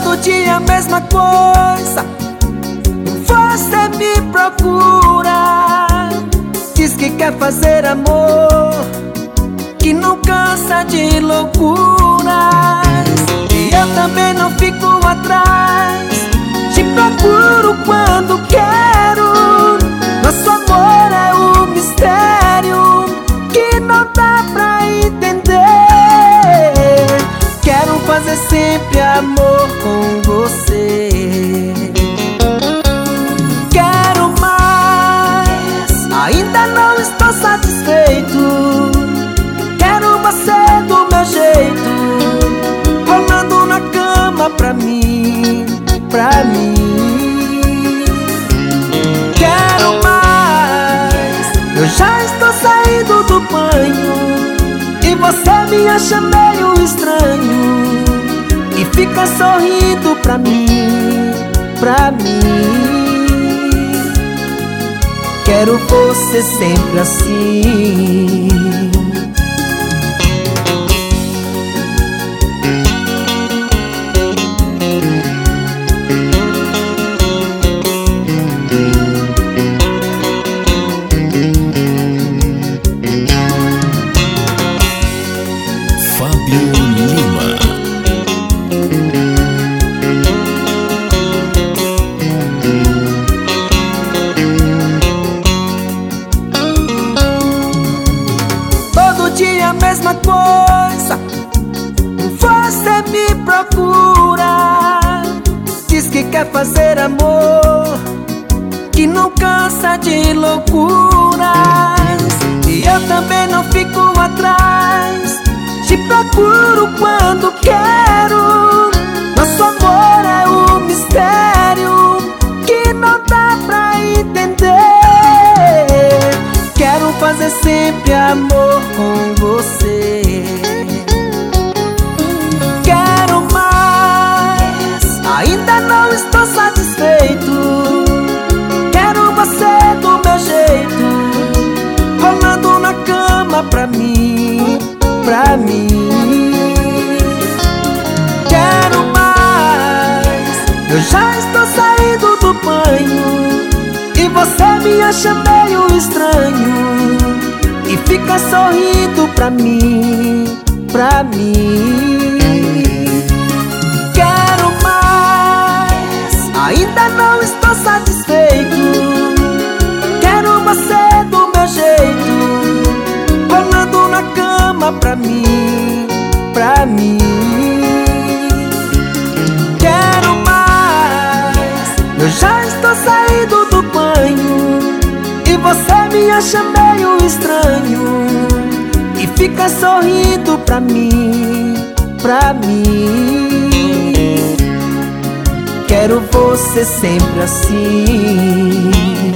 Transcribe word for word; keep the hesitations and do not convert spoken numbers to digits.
Todo dia a mesma coisa, você me procura. Diz que quer fazer amor, que não cansa de loucuras. E eu também não fico atrás, te procuro quando quero. Nosso amor é um mistério que não dá pra entender. Quero fazer sempre amor com você. Quero mais, ainda não estou satisfeito. Quero você do meu jeito, rolando na cama pra mim, pra mim. Quero mais, eu já estou saindo do banho e você me acha meio estranho e fica sorrindo pra mim, pra mim. Quero você sempre assim. Fábio Lima. Todo dia a mesma coisa, você me procura. Diz que quer fazer amor, que não cansa de loucuras. E eu também não fico atrás, te procuro quando quero. Nosso amor é um mistério que não dá pra entender. Quero fazer sempre amor com você. Quero mais, ainda não estou satisfeito. Quero você do meu jeito, rolando na cama pra mim, pra mim. Quero mais, eu já estou saindo do banho e você me acha meio estranho e fica sorrindo pra mim, pra mim. Quero mais, ainda não estou satisfeito. Quero você do meu jeito, rolando na cama pra mim, pra mim. Quero mais, eu já estou saindo do banho e você me acha meio estranho e fica sorrindo pra mim, pra mim. Quero você sempre assim.